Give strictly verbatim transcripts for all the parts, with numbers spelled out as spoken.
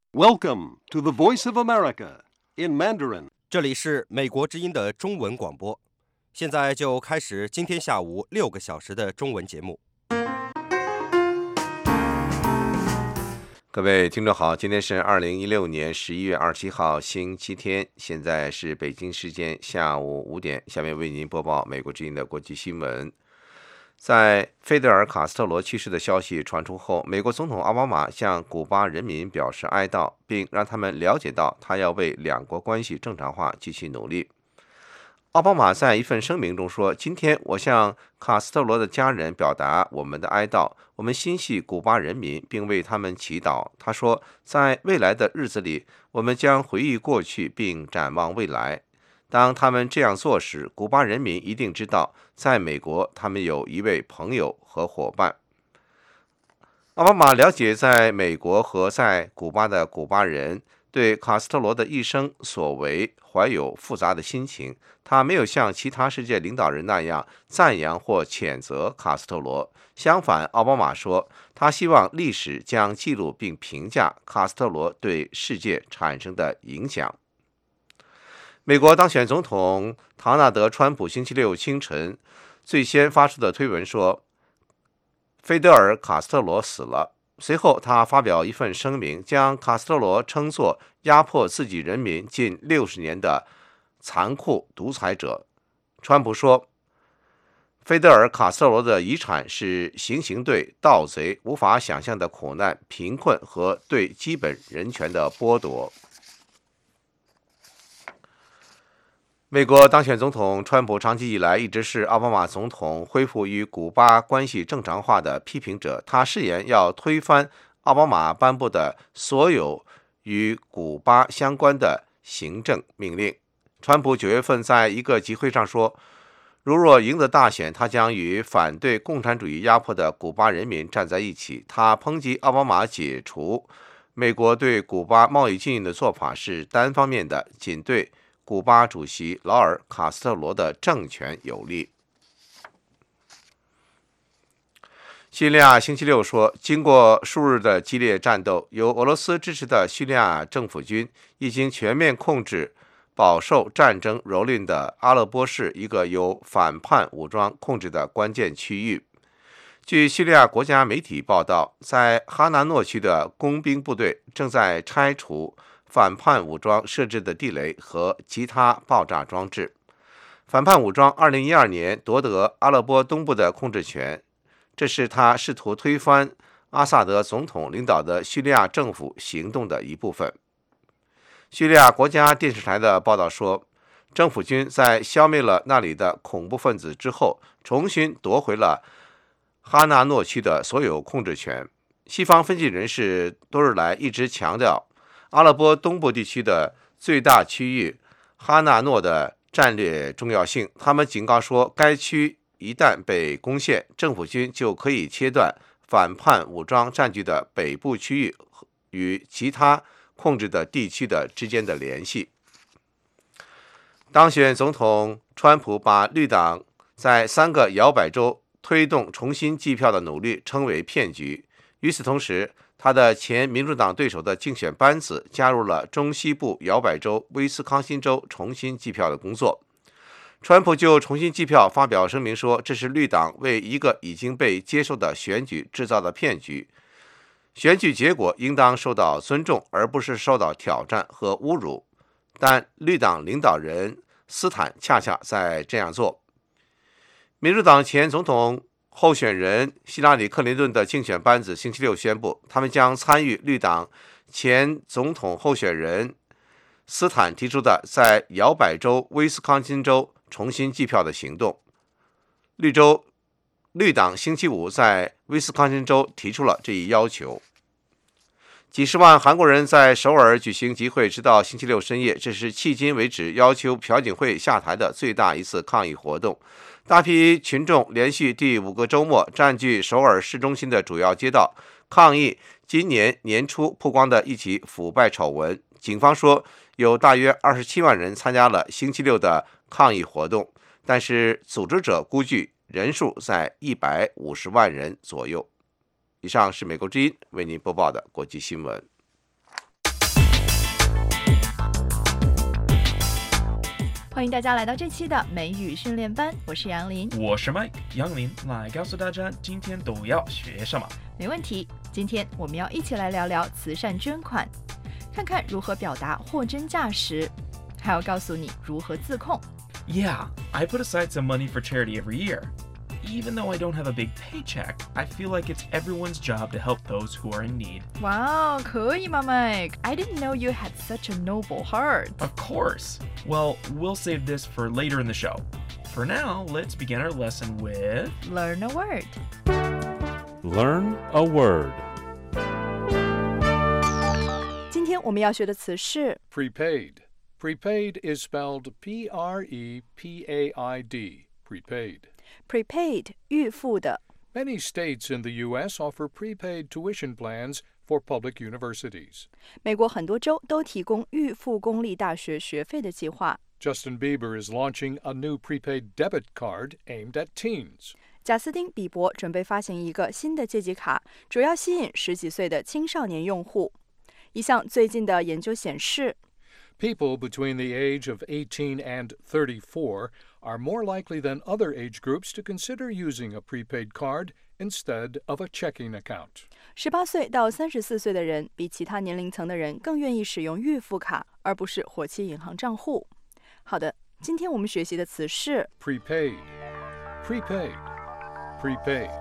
Welcome to the Voice of America in Mandarin. 这里是美国之音的中文广播，现在就开始今天下午六个小时的中文节目。 各位听众好，今天是二零一六年十一月二十七号星期天，现在是北京时间下午五点，下面为您播报美国之音的国际新闻。在菲德尔·卡斯特罗去世的消息传出后，美国总统奥巴马向古巴人民表示哀悼，并让他们了解到他要为两国关系正常化继续努力。奥巴马在一份声明中说：“今天我向卡斯特罗的家人表达我们的哀悼，我们心系古巴人民，并为他们祈祷。”他说：“在未来的日子里，我们将回忆过去并展望未来。当他们这样做时，古巴人民一定知道，在美国他们有一位朋友和伙伴。”奥巴马了解在美国和在古巴的古巴人对卡斯特罗的一生所为怀有复杂的心情，他没有像其他世界领导人那样赞扬或谴责卡斯特罗。相反，奥巴马说，他希望历史将记录并评价卡斯特罗对世界产生的影响。美国当选总统唐纳德·川普星期六清晨最先发出的推文说，菲德尔·卡斯特罗死了。随后，他发表一份声明，将卡斯特罗称作压迫自己人民近六十年的残酷独裁者。川普说，菲德尔·卡斯特罗的遗产是行刑队、盗贼无法想象的苦难、贫困和对基本人权的剥夺。美国当选总统川普长期以来一直是奥巴马总统恢复与古巴关系正常化的批评者，他誓言要推翻奥巴马颁布的所有与古巴相关的行政命令。川普九月份在一个集会上说，如若赢得大选，他将与反对共产主义压迫的古巴人民站在一起。他抨击奥巴马解除美国对古巴贸易禁运的做法是单方面的，仅对古巴主席劳尔·卡斯特罗的政权有利。叙利亚星期六说，经过数日的激烈战斗，由俄罗斯支持的叙利亚政府军已经全面控制饱受战争蹂躏的阿勒颇市一个由反叛武装控制的关键区域。据叙利亚国家媒体报道，在哈纳诺区的工兵部队正在拆除反叛武装设置的地雷和其他爆炸装置。反叛武装二零一二年夺得阿勒颇东部的控制权，这是他试图推翻阿萨德总统领导的叙利亚政府行动的一部分。叙利亚国家电视台的报道说，政府军在消灭了那里的恐怖分子之后，重新夺回了哈纳诺区的所有控制权。西方分析人士多日来一直强调阿勒颇东部地区的最大区域哈纳诺的战略重要性。他们警告说，该区一旦被攻陷，政府军就可以切断反叛武装占据的北部区域与其他控制的地区的之间的联系。当选总统川普把绿党在三个摇摆州推动重新计票的努力称为骗局。与此同时，他的前民主党对手的竞选班子加入了中西部摇摆州威斯康辛州重新计票的工作。川普就重新计票发表声明说，这是绿党为一个已经被接受的选举制造的骗局，选举结果应当受到尊重，而不是受到挑战和侮辱。但绿党领导人斯坦恰恰在这样做。民主党前总统候选人希拉里·克林顿的竞选班子星期六宣布，他们将参与绿党前总统候选人斯坦提出的在摇摆州威斯康辛州重新计票的行动。绿州绿党星期五在威斯康辛州提出了这一要求。几十万韩国人在首尔举行集会，直到星期六深夜，这是迄今为止要求朴槿惠下台的最大一次抗议活动。大批群众连续第五个周末占据首尔市中心的主要街道，抗议今年年初曝光的一起腐败丑闻。警方说，有大约二十七万人参加了星期六的抗议活动，但是组织者估计人数在一百五十万人左右。以上是美国之音为您播报的国际新闻。 欢迎大家来到这期的美语训练班，我是杨林， 我是 Mike 杨林，来告诉大家今天都要学什么。 没问题。今天我们要一起来聊聊慈善捐款，看看如何表达货真价实，还要告诉你如何自控。 Yeah, I put aside some money for charity every year. Even though I don't have a big paycheck, I feel like it's everyone's job to help those who are in need. 哇哦，可以吗 Mike? I didn't know you had such a noble heart. Of course. Well, we'll save this for later in the show. For now, let's begin our lesson with... Learn a word. Learn a word. 今天我们要学的词是 Prepaid. Prepaid is spelled P R E P A I D. Prepaid. prepaid 预付的。 Many states in the U S offer prepaid tuition plans for public universities. 美国很多州都提供预付公立大学学费的计划。 Justin Bieber is launching a new prepaid debit card aimed at teens. 贾斯汀·比伯准备发行一个新的借记卡，主要吸引十几岁的青少年用户。一项最近的研究显示， People between the age of eighteen and thirty-four are more likely than other age groups to consider using a prepaid card instead of a checking account. 十八岁到三十四岁的人比其他年龄层的人更愿意使用预付卡，而不是活期银行账户。好的，今天我们学习的词是 Prepaid. Prepaid. Prepaid.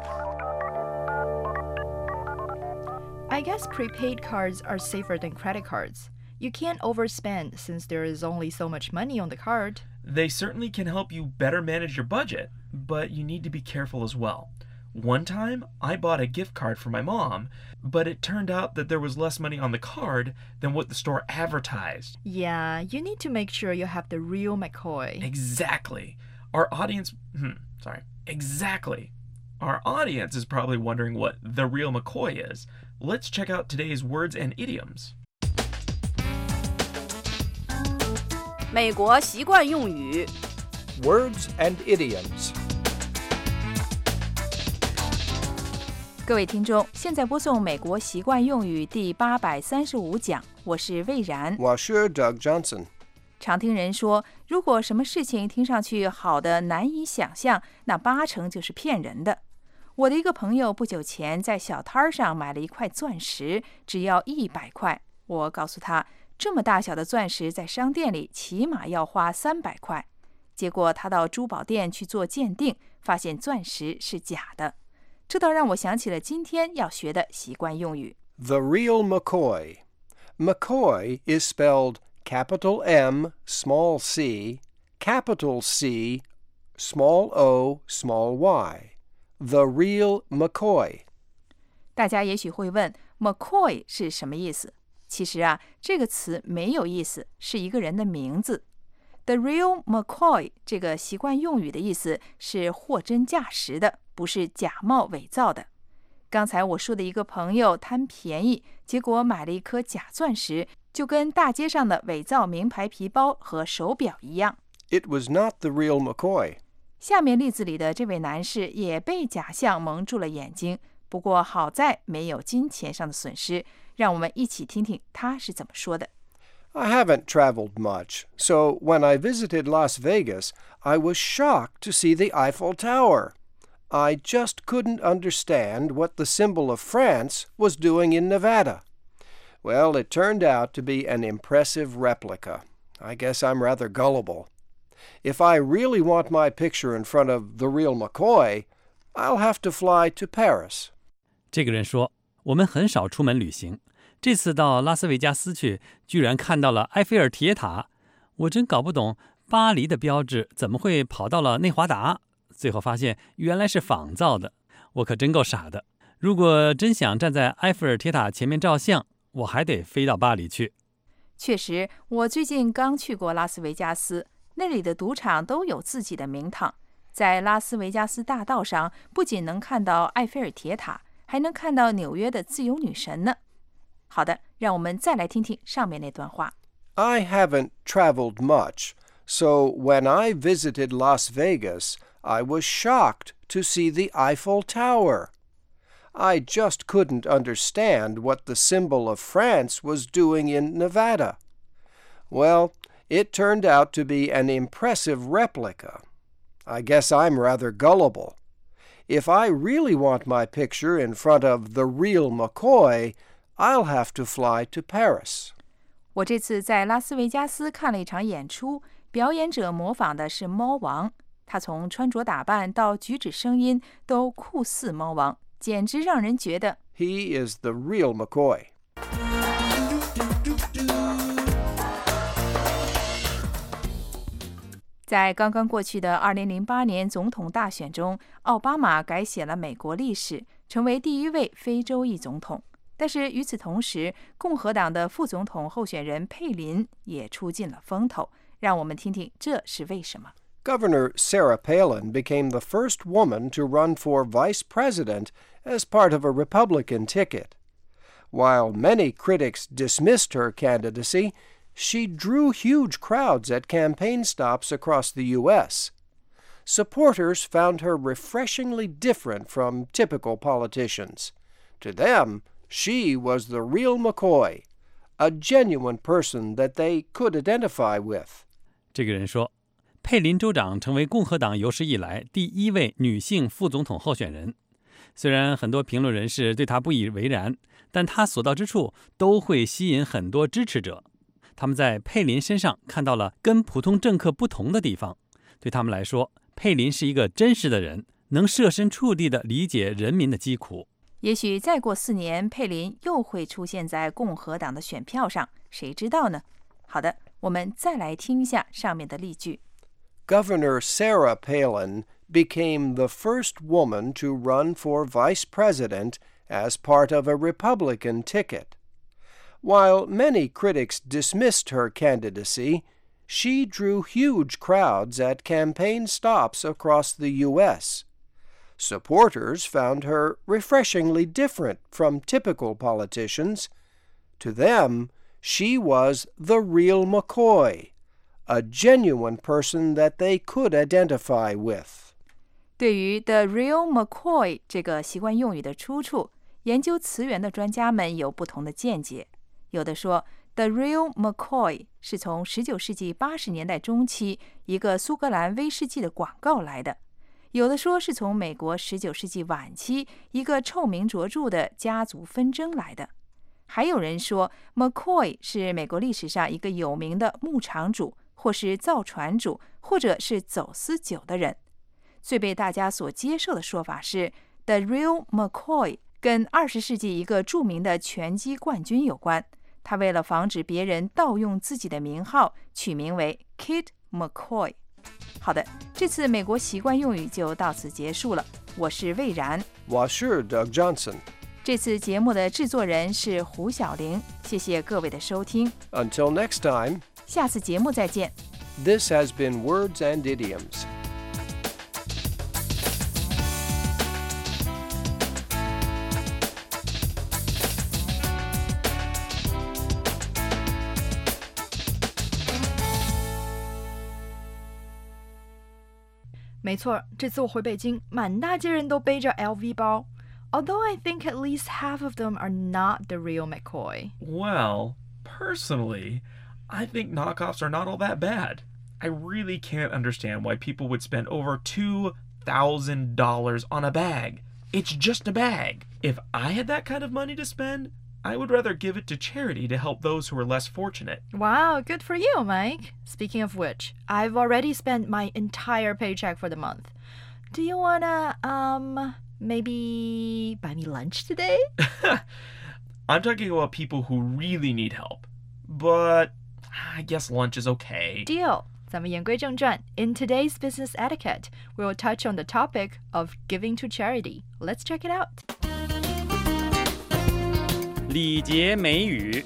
I guess prepaid cards are safer than credit cards. You can't overspend since there is only so much money on the card. They certainly can help you better manage your budget, but you need to be careful as well. One time, I bought a gift card for my mom, but it turned out that there was less money on the card than what the store advertised. Yeah, you need to make sure you have the real McCoy. Exactly. Our audience, hmm, sorry, exactly. Our audience is probably wondering what the real McCoy is. Let's check out today's words and idioms. 美国习惯用语 Words and idioms. 各位听众，现在播送美国习惯用语第八百三十五讲，我是魏然。 我是 Doug Johnson。 常听人说，如果什么事情听上去好的难以想象，那八成就是骗人的。我的一个朋友不久前在小摊上买了一块钻石，只要一百块。我告诉他，这么大小的钻石在商店里起码要花三百块。结果他到珠宝店去做鉴定，发现钻石是假的。这倒让我想起了今天要学的习惯用语。 The real McCoy. McCoy is spelled capital M, small c, capital C, small o, small y. The real McCoy. 大家也许会问 McCoy 是什么意思？其实啊，这个词没有意思，是一个人的名字。The real McCoy 这个习惯用语的意思是货真价实的，不是假冒伪造的。刚才我说的一个朋友贪便宜，结果买了一颗假钻石，就跟大街上的伪造名牌皮包和手表一样。 It was not the real McCoy. 下面例子里的这位男士也被假象蒙住了眼睛，不过好在没有金钱上的损失。让我们一起听听他是怎么说的。 I haven't traveled much, so when I visited Las Vegas, I was shocked to see the Eiffel Tower. I just couldn't understand what the symbol of France was doing in Nevada. Well, it turned out to be an impressive replica. I guess I'm rather gullible. If I really want my picture in front of the real McCoy, I'll have to fly to Paris. 这个人说，我们很少出门旅行，这次到拉斯维加斯去，居然看到了埃菲尔铁塔。我真搞不懂，巴黎的标志怎么会跑到了内华达？最后发现原来是仿造的，我可真够傻的。如果真想站在埃菲尔铁塔前面照相，我还得飞到巴黎去。 确实，我最近刚去过拉斯维加斯，那里的赌场都有自己的名堂。在拉斯维加斯大道上，不仅能看到埃菲尔铁塔，还能看到纽约的自由女神呢。好的，让我们再来听听上面那段话。 I haven't traveled much, so when I visited Las Vegas, I was shocked to see the Eiffel Tower. I just couldn't understand what the symbol of France was doing in Nevada. Well, It turned out to be an impressive replica. I guess I'm rather gullible. If I really want my picture in front of the real McCoy, I'll have to fly to Paris. 我这次在拉斯维加斯看了一场演出，表演者模仿的是猫王，他从穿着打扮到举止声音都酷似猫王，简直让人觉得 He is the real McCoy. 在刚刚过去的二零零八年总统大选中，奥巴马改写了美国历史，成为第一位非洲裔总统。但是与此同时，共和党的副总统候选人佩林也出尽了风头。让我们听听这是为什么。 Governor Sarah Palin became the first woman to run for vice president as part of a Republican ticket. While many critics dismissed her candidacy, she drew huge crowds at campaign stops across the U S. Supporters found her refreshingly different from typical politicians. To them, she was the real McCoy, a genuine person that they could identify with. 这个人说，佩林州长成为共和党有史以来第一位女性副总统候选人。虽然很多评论人士对她不以为然，但她所到之处都会吸引很多支持者。他们在佩林身上看到了跟普通政客不同的地方。对他们来说，佩林是一个真实的人，能设身处地地理解人民的疾苦。 也许再过四年，佩林又会出现在共和党的选票上，谁知道呢？好的，我们再来听一下上面的例句。 Governor Sarah Palin became the first woman to run for vice president as part of a Republican ticket. While many critics dismissed her candidacy, she drew huge crowds at campaign stops across the U S. Supporters found her refreshingly different from typical politicians. To them, she was the real McCoy, a genuine person that they could identify with. 对于 the real McCoy 这个习惯用语的出处，研究词源的专家们有不同的见解。有的说 The real McCoy 是从十九世纪八十年代中期一个苏格兰威士忌的广告来的，有的说是从美国十九世纪晚期一个臭名卓著的家族纷争来的，还有人说 McCoy 是美国历史上一个有名的牧场主，或是造船主，或者是走私酒的人。最被大家所接受的说法是 The real McCoy 跟二十世纪一个著名的拳击冠军有关，他为了防止别人盗用自己的名号，取名为 Kid McCoy。 好的，这次美国习惯用语就到此结束了。我是魏然， 我是 Doug Johnson。 这次节目的制作人是胡小玲，谢谢各位的收听。 Until next time, 下次节目再见。 this has been Words and Idioms. 没错，这次我回北京，满大街人都背着 L V 包。Although I think at least half of them are not the real McCoy. Well, personally, I think knockoffs are not all that bad. I really can't understand why people would spend over two thousand dollars on a bag. It's just a bag. If I had that kind of money to spend, I would rather give it to charity to help those who are less fortunate. Wow, good for you, Mike. Speaking of which, I've already spent my entire paycheck for the month. Do you wanna, um, maybe buy me lunch today? I'm talking about people who really need help. But I guess lunch is okay. Deal. 咱们言归正传. In today's business etiquette, we will touch on the topic of giving to charity. Let's check it out. 礼节美语。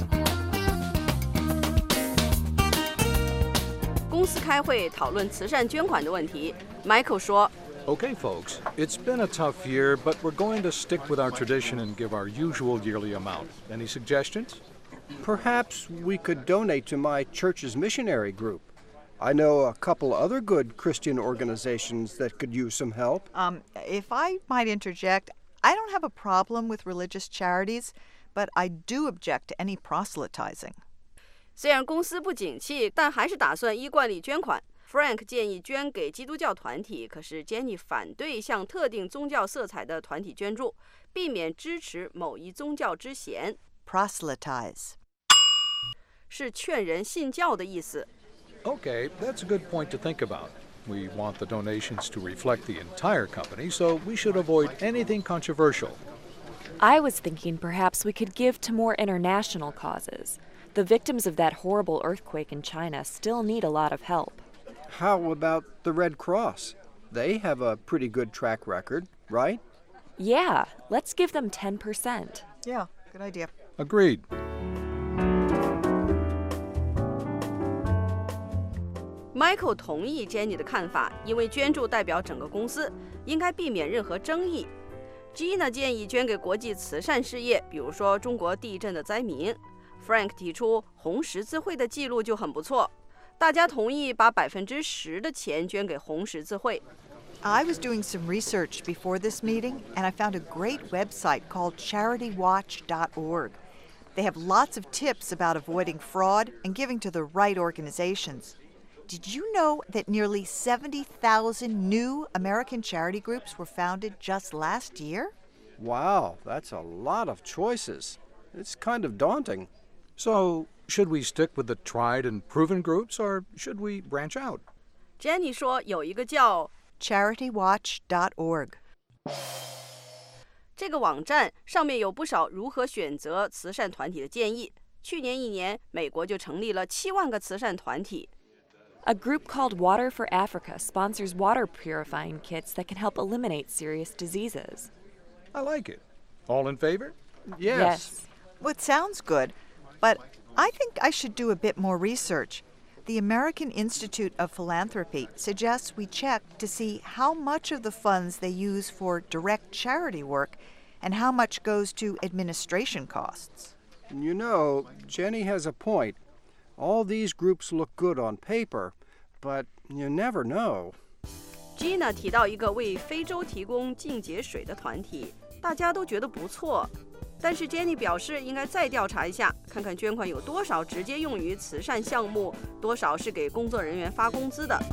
公司开会讨论慈善捐款的问题。Michael 说 Okay, folks, it's been a tough year, but we're going to stick with our tradition and give our usual yearly amount. Any suggestions? Perhaps we could donate to my church's missionary group. I know a couple other good Christian organizations that could use some help. Um, if I might interject, I don't have a problem with religious charities, but I do object to any proselytizing. 虽然公司不景气，但还是打算依惯例捐款。Frank 建议捐给基督教团体，可是 Jenny 反对向特定宗教色彩的团体捐助，避免支持某一宗教之嫌。 Proselytize 是劝人信教的意思。 Okay, that's a good point to think about. We want the donations to reflect the entire company, so we should avoid anything controversial. I was thinking perhaps we could give to more international causes. The victims of that horrible earthquake in China still need a lot of help. How about the Red Cross? They have a pretty good track record, right? Yeah, let's give them ten percent. Yeah, good idea. Agreed. Michael 同意 Jenny 的看法，因为捐助代表整个公司，应该避免任何争议。Gina 建议捐给国际慈善事业，比如说中国地震的灾民。Frank 提出红十字会的记录就很不错，大家同意把百分之十的钱捐给红十字会。 I was doing some research before this meeting, and I found a great website called charity watch dot org. They have lots of tips about avoiding fraud and giving to the right organizations. Did you know that nearly seventy thousand new American charity groups were founded just last year? Wow, that's a lot of choices. It's kind of daunting. So, should we stick with the tried and proven groups, or should we branch out? Jenny 说有一个叫 charity watch dot org. 这个网站上面有不少如何选择慈善团体的建议。去年一年，美国就成立了七万个慈善团体。 A group called Water for Africa sponsors water purifying kits that can help eliminate serious diseases. I like it. All in favor? Yes. Well, it sounds good, but I think I should do a bit more research. The American Institute of Philanthropy suggests we check to see how much of the funds they use for direct charity work and how much goes to administration costs. You know, Jenny has a point. All these groups look good on paper, but you never know. Gina 提到一个为非洲提供净洁水的团体，大家都觉得不错。但是 Jenny 表示应该再调查一下，看看捐款有多少直接用于慈善项目，多少是给工作人员发工资的。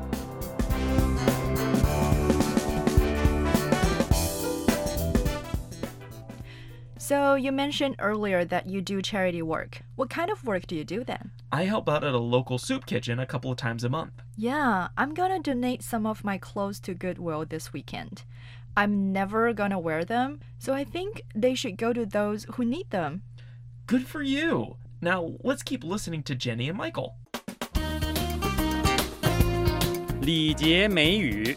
So you mentioned earlier that you do charity work. What kind of work do you do then? I help out at a local soup kitchen a couple of times a month. Yeah, I'm gonna donate some of my clothes to Goodwill this weekend. I'm never gonna wear them, so I think they should go to those who need them. Good for you. Now let's keep listening to Jenny and Michael. 礼节美语。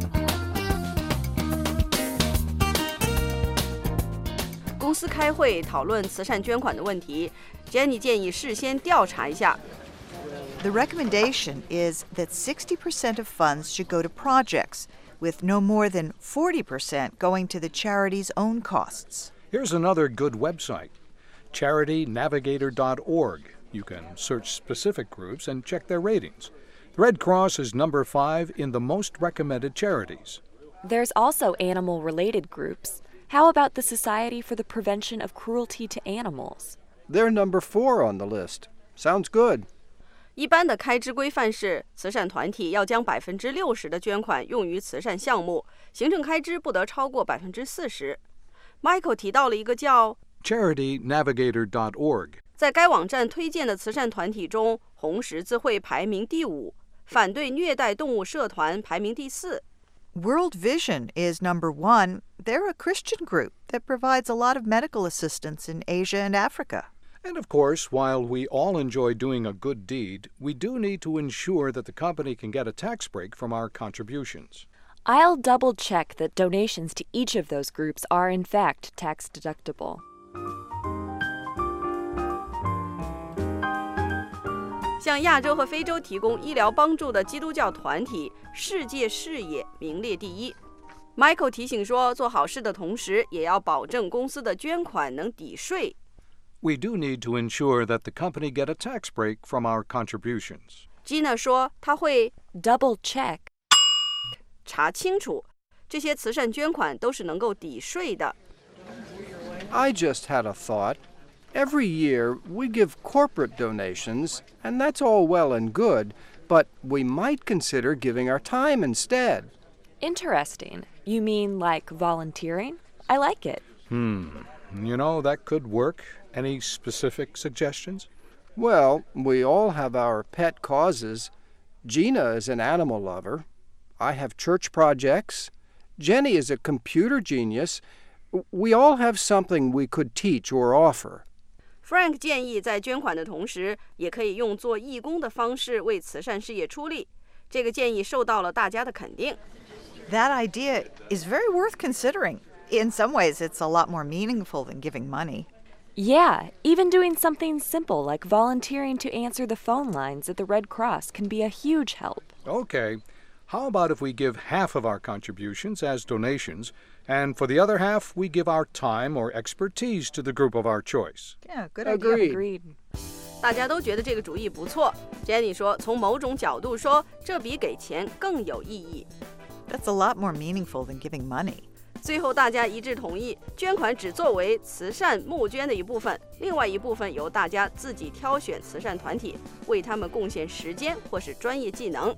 公司开会讨论慈善捐款的问题 ，Jenny 建议事先调查一下。 The recommendation is that sixty percent of funds should go to projects, with no more than forty percent going to the charity's own costs. Here's another good website, charity navigator dot org. You can search specific groups and check their ratings. The Red Cross is number five in the most recommended charities. There's also animal-related groups. How about the Society for the Prevention of Cruelty to Animals? They're number four on the list. Sounds good. 一般的开支规范是，慈善团体要将百分之六十的捐款用于慈善项目，行政开支不得超过百分之四十。Michael 提到了一个叫 charity navigator dot org. 在该网站推荐的慈善团体中，红十字会排名第五，反对虐待动物社团排名第四。 World Vision is number one. They're a Christian group that provides a lot of medical assistance in Asia and Africa. And of course, while we all enjoy doing a good deed, we do need to ensure that the company can get a tax break from our contributions. I'll double-check that donations to each of those groups are in fact tax-deductible. 向亚洲和非洲提供医疗帮助的基督教团体世界视野名列第一。Michael 提醒说，做好事的同时，也要保证公司的捐款能抵税。 We do need to ensure that the company get a tax break from our contributions. Gina 说，她会 double check 查清楚，这些慈善捐款都是能够抵税的。 I just had a thought. Every year, we give corporate donations, and that's all well and good, but we might consider giving our time instead. Interesting. You mean like volunteering? I like it. Hmm. You know, that could work. Any specific suggestions? Well, we all have our pet causes. Gina is an animal lover. I have church projects. Jenny is a computer genius. We all have something we could teach or offer. Frank 建议在捐款的同时，也可以用做义工的方式为慈善事业出力。这个建议受到了大家的肯定。 That idea is very worth considering. In some ways, it's a lot more meaningful than giving money. Yeah, even doing something simple like volunteering to answer the phone lines at the Red Cross can be a huge help. Okay. How about if we give half of our contributions as donations, and for the other half, we give our time or expertise to the group of our choice? Yeah, good Agreed. Agreed. 大家都觉得这个主意不错。Jenny 说，从某种角度说，这比给钱更有意义。 That's a lot more meaningful than giving money. 最后大家一致同意，捐款只作为慈善募捐的一部分，另外一部分由大家自己挑选慈善团体，为他们贡献时间或是专业技能。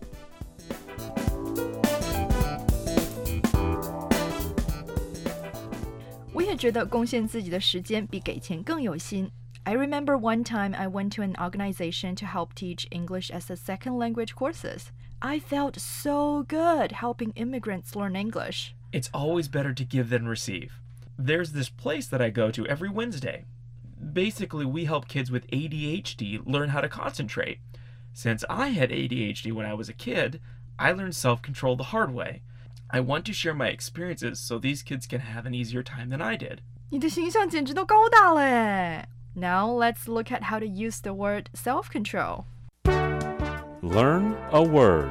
我也觉得贡献自己的时间比给钱更有心。I remember one time I went to an organization to help teach English as a second language courses. I felt so good helping immigrants learn English. It's always better to give than receive. There's this place that I go to every Wednesday. Basically, we help kids with A D H D learn how to concentrate. Since I had A D H D when I was a kid, I learned self-control the hard way. I want to share my experiences so these kids can have an easier time than I did. 你的形象简直都高大了耶！ Now let's look at how to use the word self-control. Learn a word.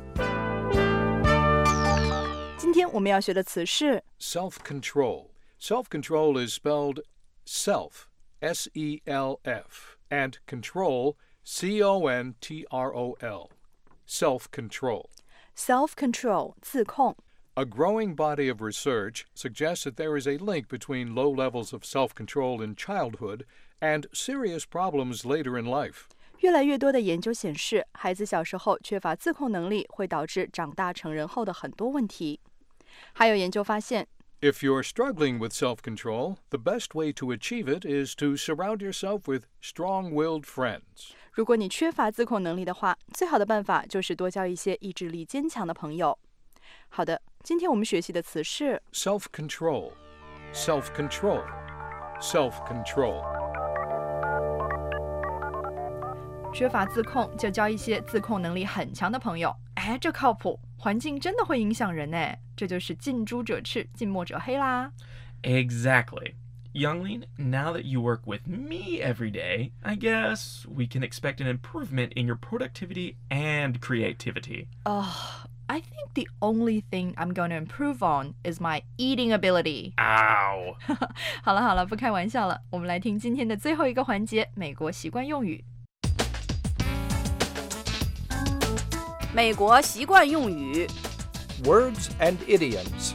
今天我们要学的词是 Self-control. Self-control is spelled self, S E L F, and control, C O N T R O L. Self-control. self-control 自控。 A growing body of research suggests that there is a link between low levels of self-control in childhood and serious problems later in life. 越来越多的研究显示，孩子小时候缺乏自控能力，会导致长大成人后的很多问题。还有研究发现 If you're struggling with self-control, the best way to achieve it is to surround yourself with strong-willed friends. 如果你缺乏自控能力的话，最好的办法就是多交一些意志力坚强的朋友。好的，今天我们学习的词是 Self-control. Self-control. Self-control. 缺乏自控，就交一些自控能力很强的朋友。哎，这靠谱，环境真的会影响人呢。这就是近朱者赤，近墨者黑啦。 Exactly. Youngling, now that you work with me every day, I guess we can expect an improvement in your productivity and creativity. Uh, I think the only thing I'm going to improve on is my eating ability. Ow! 好了好了，不开玩笑了，我们来听今天的最后一个环节——美国习惯用语。 美国习惯用语 Words and idioms.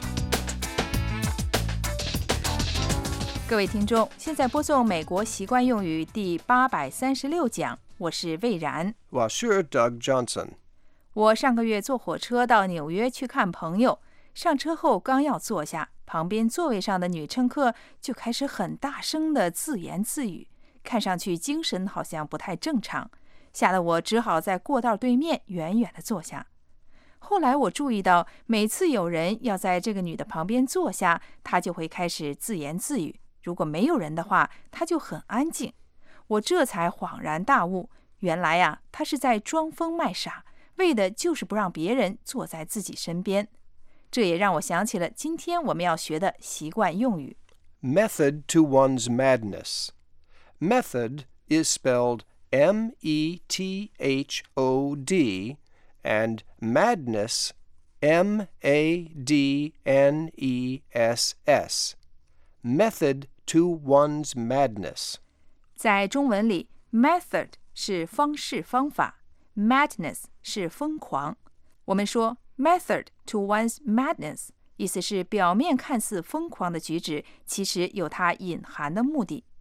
各位听众，现在播送美国习惯用语第八百三十六讲，我是魏然。 我是 Doug Johnson. 我上个月坐火车到纽约去看朋友，上车后刚要坐下，旁边座位上的女乘客就开始很大声地自言自语，看上去精神好像不太正常，吓得我只好在过道对面远远地坐下。后来我注意到，每次有人要在这个女的旁边坐下，她就会开始自言自语，如果没有人的话，她就很安静。我这才恍然大悟，原来呀、啊，她是在装疯卖傻，为的就是不让别人坐在自己身边。这也让我想起了今天我们要学的习惯用语。 Method to one's madness. Method is spelled M E T H O D, and madness, M A D N E S S. Method to one's madness. 在中文里 method 是方式方法， madness 是疯狂。我们说 method to one's madness 意思是表面看似疯狂的举止，其实有它隐含的目的。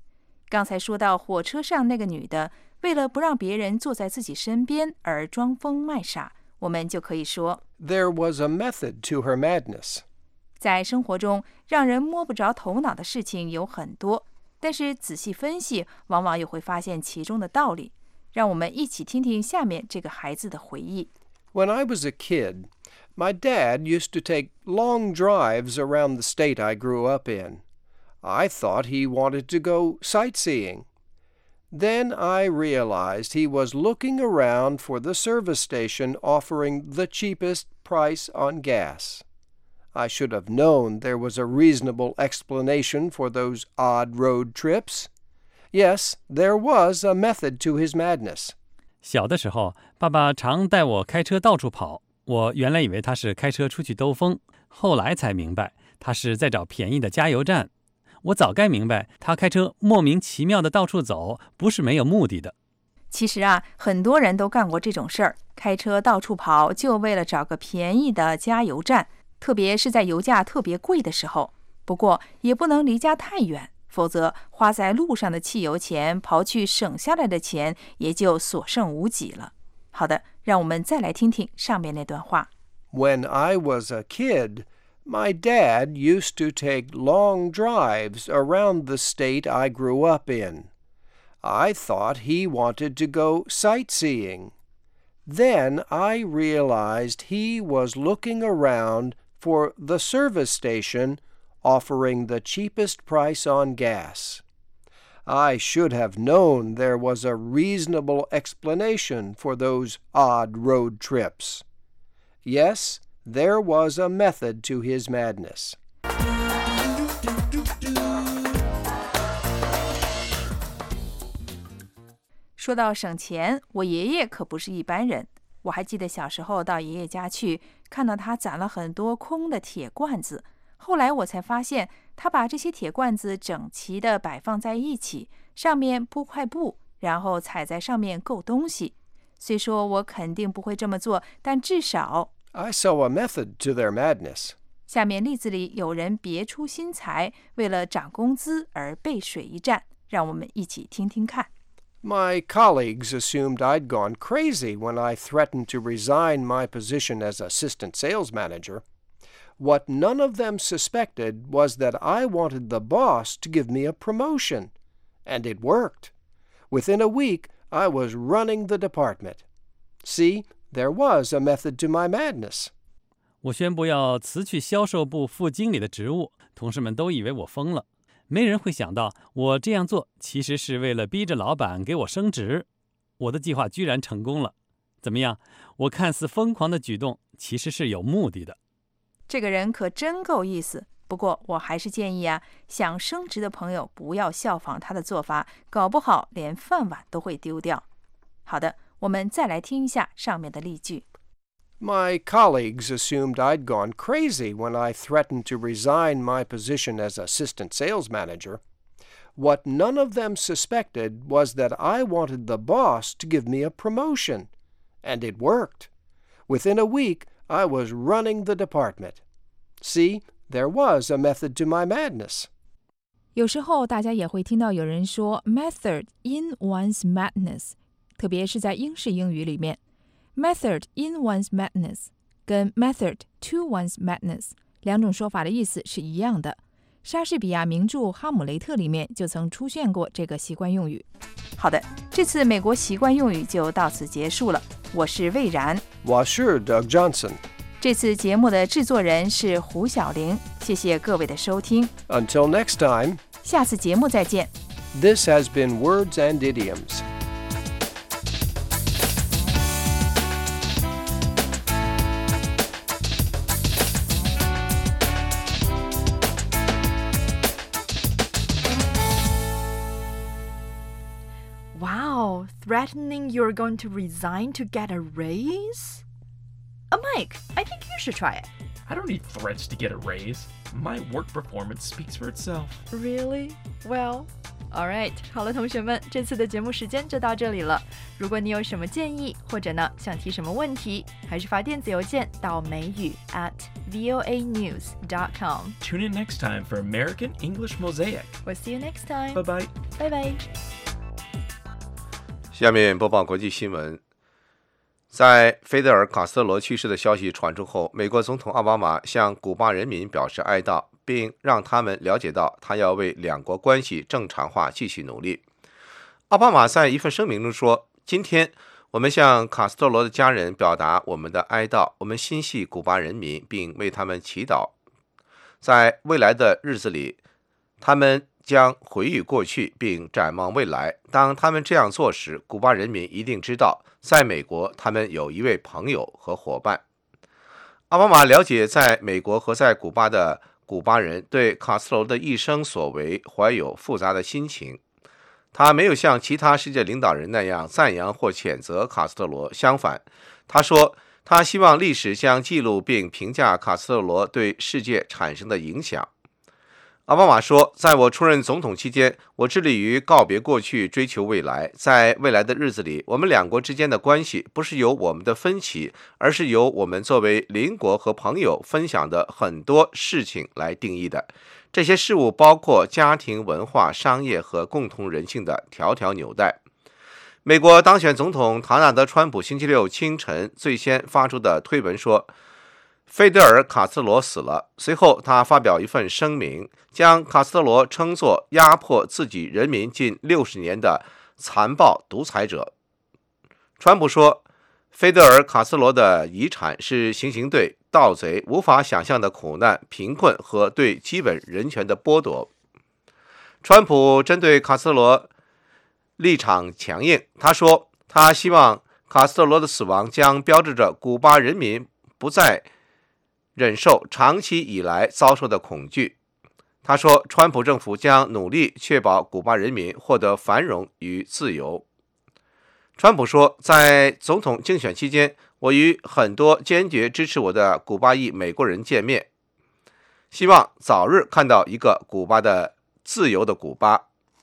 刚才说到火车上那个女的，为了不让别人坐在自己身边而装疯卖傻，我们就可以说 There was a method to her madness. 在生活中，让人摸不着头脑的事情有很多，但是仔细分析，往往又会发现其中的道理。让我们一起听听下面这个孩子的回忆。 When I was a kid, my dad used to take long drives around the state I grew up in. I thought he wanted to go sightseeing. Then I realized he was looking around for the service station offering the cheapest price on gas. I should have known there was a reasonable explanation for those odd road trips. Yes, there was a method to his madness. 小的时候，爸爸常带我开车到处跑，我原来以为他是开车出去兜风，后来才明白他是在找便宜的加油站。我早该明白，他开车莫名其妙的到处走，不是没有目的的。 其实啊，很多人都干过这种事儿，开车到处跑，就为了找个便宜的加油站，特别是在油价特别贵的时候。不过也不能离家太远，否则花在路上的汽油钱，刨去省下来的钱，也就所剩无几了。好的，让我们再来听听上面那段话。 When I was a kid, my dad used to take long drives around the state I grew up in. I thought he wanted to go sightseeing. Then I realized he was looking around for the service station offering the cheapest price on gas. I should have known there was a reasonable explanation for those odd road trips. Yes, there was a method to his madness. 说到省钱，我爷爷可不是一般人。我还记得小时候到爷爷家去，看到他攒了很多空的铁罐子。后来我才发现，他把这些铁罐子整齐地摆放在一起，上面铺块布，然后踩在上面够东西。虽说我肯定不会这么做，但至少 I saw a method to their madness. 下面例子里有人别出心裁，为了涨工资而背水一战，让我们一起听听看。 My colleagues assumed I'd gone crazy when I threatened to resign my position as assistant sales manager. What none of them suspected was that I wanted the boss to give me a promotion. And it worked. Within a week, I was running the department. See, there was a method to my madness. 我宣布要辞去销售部副经理的职务，同事们都以为我疯了。没人会想到，我这样做其实是为了逼着老板给我升职。我的计划居然成功了。怎么样？我看似疯狂的举动，其实是有目的的。 这个人可真够意思。不过我还是建议啊，想升职的朋友不要效仿他的做法，搞不好连饭碗都会丢掉。好的，我们再来听一下上面的例句。 My colleagues assumed I'd gone crazy when I threatened to resign my position as assistant sales manager. What none of them suspected was that I wanted the boss to give me a promotion. And it worked. Within a week, I was running the department. See, there was a method to my madness. 有时候大家也会听到有人说 method in one's madness， 特别是在英式英语里面。Method in one's madness 跟 method to one's madness 两种说法的意思是一样的。莎士比亚名著《哈姆雷特》里面就曾出现过这个习惯用语。好的，这次美国习惯用语就到此结束了。我是魏然， 我是 Doug Johnson。 这次节目的制作人是胡小玲，谢谢各位的收听。 Until next time， 下次节目再见。 This has been Words and Idioms. Wow, threatening you're going to resign to get a raise? Uh, Mike, I think you should try it. I don't need threats to get a raise. My work performance speaks for itself. Really? Well, All right， 好了，同学们，这次的节目时间就到这里了。如果你有什么建议，或者呢想提什么问题，还是发电子邮件到美语 at voa news dot com。 Tune in next time for American English Mosaic. We'll see you next time. Bye bye. Bye bye. 下面播报国际新闻。在菲德尔·卡斯特罗去世的消息传出后，美国总统奥巴马向古巴人民表示哀悼，并让他们了解到他要为两国关系正常化继续努力。奥巴马在一份声明中说：“今天我们向卡斯特罗的家人表达我们的哀悼，我们心系古巴人民，并为他们祈祷。在未来的日子里，他们将回忆过去并展望未来。当他们这样做时，古巴人民一定知道，在美国他们有一位朋友和伙伴。”奥巴马了解在美国和在古巴的古巴人对卡斯特罗的一生所为怀有复杂的心情。他没有像其他世界领导人那样赞扬或谴责卡斯特罗，相反，他说他希望历史将记录并评价卡斯特罗对世界产生的影响。奥巴马说：“在我出任总统期间，我致力于告别过去，追求未来。在未来的日子里，我们两国之间的关系不是由我们的分歧，而是由我们作为邻国和朋友分享的很多事情来定义的。这些事物包括家庭、文化、商业和共同人性的条条纽带。”美国当选总统唐纳德·川普星期六清晨最先发出的推文说：“菲德尔·卡斯特罗死了。”随后，他发表一份声明，将卡斯特罗称作压迫自己人民近六十年的残暴独裁者。川普说，菲德尔·卡斯特罗的遗产是行刑队、盗贼无法想象的苦难、贫困和对基本人权的剥夺。川普针对卡斯特罗立场强硬，他说，他希望卡斯特罗的死亡将标志着古巴人民不再忍受长期以来遭受的恐惧。他说，川普政府将努力确保古巴人民获得繁荣与自由。川普说，在总统竞选期间，我与很多坚决支持我的古巴裔美国人见面，希望早日看到一个古巴的自由的古巴。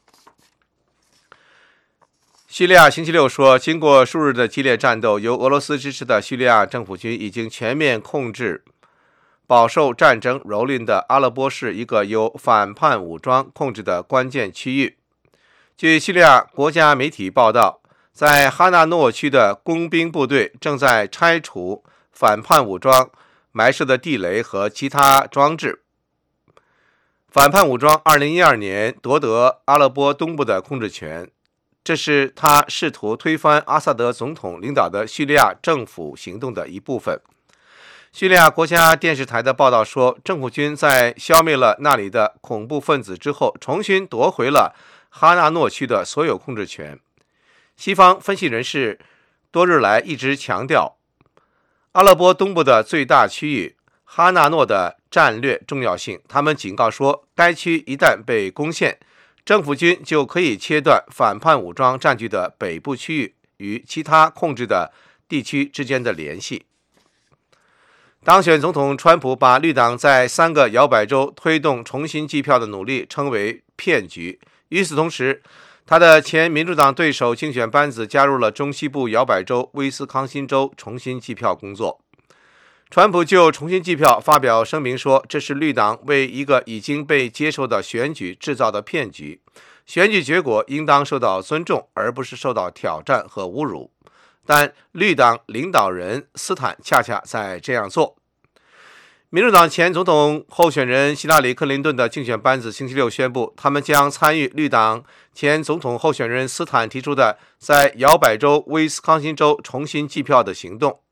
叙利亚星期六说，经过数日的激烈战斗，由俄罗斯支持的叙利亚政府军已经全面控制饱受战争蹂躏的阿勒颇市一个由反叛武装控制的关键区域。据叙利亚国家媒体报道，在哈纳诺区的工兵部队正在拆除反叛武装埋设的地雷和其他装置。反叛武装二零一二年夺得阿勒颇东部的控制权，这是他试图推翻阿萨德总统领导的叙利亚政府行动的一部分。叙利亚国家电视台的报道说，政府军在消灭了那里的恐怖分子之后，重新夺回了哈纳诺区的所有控制权。西方分析人士多日来一直强调阿勒颇东部的最大区域哈纳诺的战略重要性。他们警告说，该区一旦被攻陷，政府军就可以切断反叛武装占据的北部区域与其他控制的地区之间的联系。当选总统川普把绿党在三个摇摆州推动重新计票的努力称为骗局。与此同时，他的前民主党对手竞选班子加入了中西部摇摆州威斯康辛州重新计票工作。川普就重新计票发表声明说，这是绿党为一个已经被接受的选举制造的骗局，选举结果应当受到尊重，而不是受到挑战和侮辱。但绿党领导人斯坦恰恰在这样做。民主党前总统候选人希拉里·克林顿的竞选班子星期六宣布，他们将参与绿党前总统候选人斯坦提出的在摇摆州威斯康辛州重新计票的行动。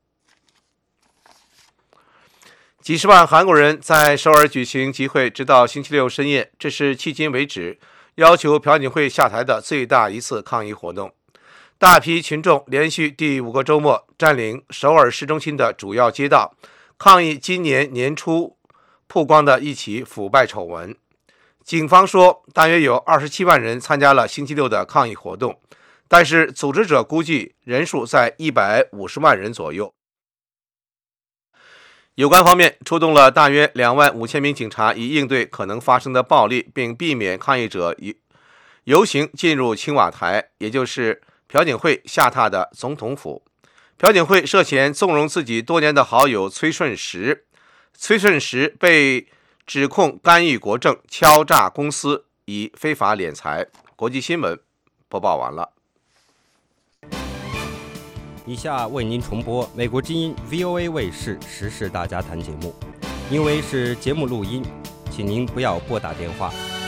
几十万韩国人在首尔举行集会，直到星期六深夜，这是迄今为止要求朴槿惠下台的最大一次抗议活动。大批群众连续第五个周末占领首尔市中心的主要街道，抗议今年年初曝光的一起腐败丑闻。警方说，大约有二十七万人参加了星期六的抗议活动，但是组织者估计人数在一百五十万人左右。有关方面出动了大约两万五千名警察，以应对可能发生的暴力，并避免抗议者游行进入青瓦台，也就是朴槿惠下榻的总统府。朴槿惠涉嫌纵容自己多年的好友崔顺实，崔顺实被指控干预国政、敲诈公司以非法敛财。国际新闻播报完了。 以下为您重播美国之音 V O A 卫视时事大家谈节目。因为是节目录音，请您不要拨打电话。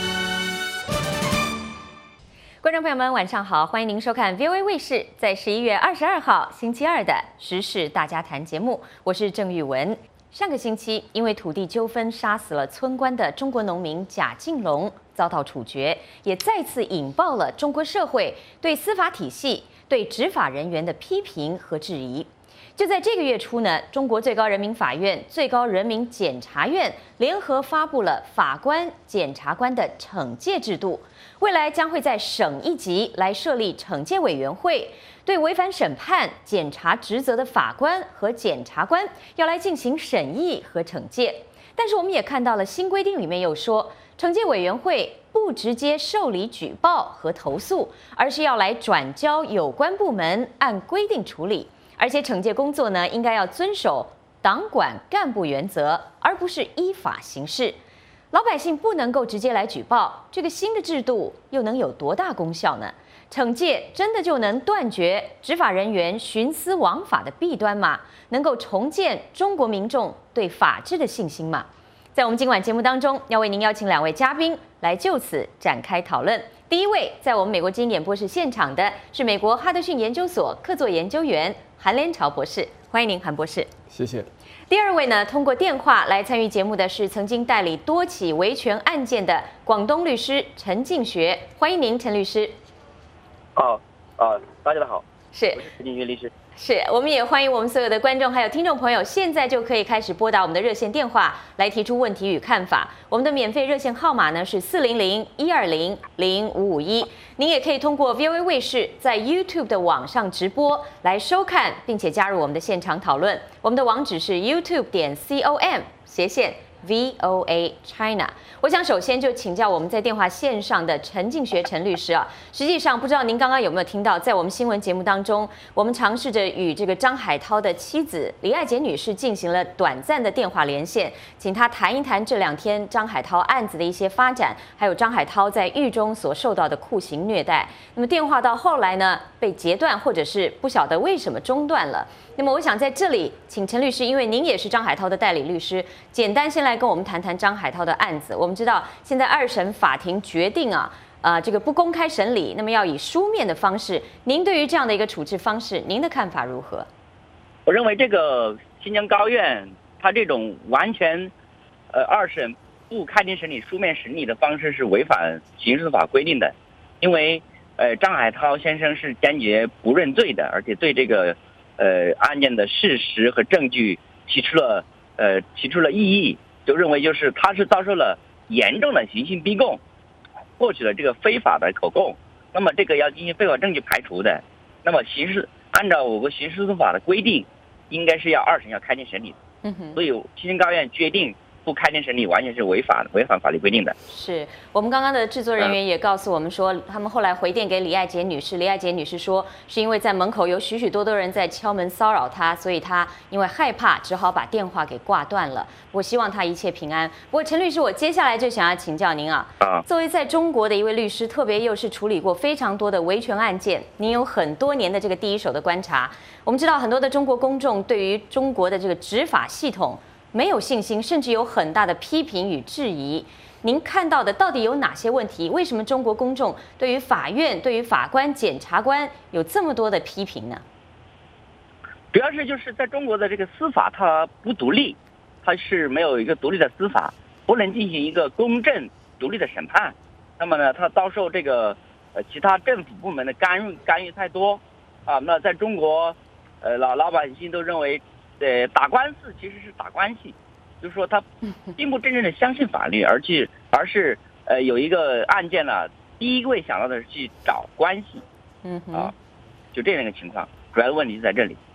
观众朋友们，晚上好，欢迎您收看 V O A 卫视在十一月二十二号星期二的时事大家谈节目，我是郑玉文。上个星期，因为土地纠纷杀死了村官的中国农民贾敬龙遭到处决，也再次引爆了中国社会对司法体系、对执法人员的批评和质疑。就在这个月初呢，中国最高人民法院、最高人民检察院联合发布了法官、检察官的惩戒制度，未来将会在省一级来设立惩戒委员会，对违反审判、检察职责的法官和检察官要来进行审议和惩戒。但是我们也看到了新规定里面有说，惩戒委员会不直接受理举报和投诉，而是要来转交有关部门按规定处理。而且惩戒工作呢，应该要遵守党管干部原则，而不是依法行事。老百姓不能够直接来举报，这个新的制度又能有多大功效呢？惩戒真的就能断绝执法人员徇私枉法的弊端吗？能够重建中国民众对法治的信心吗？在我们今晚节目当中，要为您邀请两位嘉宾来就此展开讨论。第一位，在我们美国之音演播室现场的是美国哈德逊研究所客座研究员韩连朝博士，欢迎您，韩博士。 谢谢。 第二位呢，通过电话来参与节目的是曾经代理多起维权案件的广东律师陈敬学，欢迎您，陈律师。 哦，呃，大家好， 是陈敬学律师。 是，我们也欢迎我们所有的观众还有听众朋友，现在就可以开始拨打我们的热线电话来提出问题与看法。我们的免费热线号码呢是四零零一二零零五五一。您也可以通过 V O A 卫视在 YouTube 的网上直播来收看，并且加入我们的现场讨论。我们的网址是 YouTube 点 com 斜线 V O A China。我想首先就请教我们在电话线上的陈敬学陈律师啊，实际上不知道您刚刚有没有听到，在我们新闻节目当中，我们尝试着与这个张海涛的妻子李爱杰女士进行了短暂的电话连线，请她谈一谈这两天张海涛案子的一些发展，还有张海涛在狱中所受到的酷刑虐待。那么电话到后来呢被截断，或者是不晓得为什么中断了。那么我想在这里请陈律师，因为您也是张海涛的代理律师，简单先来跟我们谈谈张海涛的案子。我们知道现在二审法庭决定啊，呃，这个不公开审理，那么要以书面的方式。您对于这样的一个处置方式，您的看法如何？ 我认为这个新疆高院他这种完全，呃，二审不开庭审理、书面审理的方式是违反刑事法规定的，因为呃，张海涛先生是坚决不认罪的，而且对这个。呃，案件的事实和证据提出了呃提出了异议，就认为就是他是遭受了严重的刑讯逼供，获取了这个非法的口供，那么这个要进行非法证据排除的，那么刑事按照我国刑事诉讼法的规定，应该是要二审要开庭审理的， 嗯哼， 所以新疆高院决定不开庭审理，完全是违法违反法律规定的。 是我们刚刚的制作人员也告诉我们说，他们后来回电给李爱杰女士，李爱杰女士说是因为在门口有许许多多人在敲门骚扰她，所以她因为害怕，只好把电话给挂断了。我希望她一切平安。不过陈律师，我接下来就想要请教您啊，作为在中国的一位律师，特别又是处理过非常多的维权案件，您有很多年的这个第一手的观察。我们知道很多的中国公众对于中国的这个执法系统没有信心，甚至有很大的批评与质疑。您看到的到底有哪些问题？为什么中国公众对于法院、对于法官、检察官有这么多的批评呢？ 主要是就是在中国的这个司法它不独立，它是没有一个独立的司法，不能进行一个公正独立的审判。那么呢，它遭受这个呃其他政府部门的干预干预太多啊。那在中国，呃老老百姓都认为。呃，打官司其实是打关系，就是说他并不真正的相信法律，而去而是呃有一个案件呢，第一位想到的是去找关系， 嗯啊，就这样一个情况，主要的问题是在这里。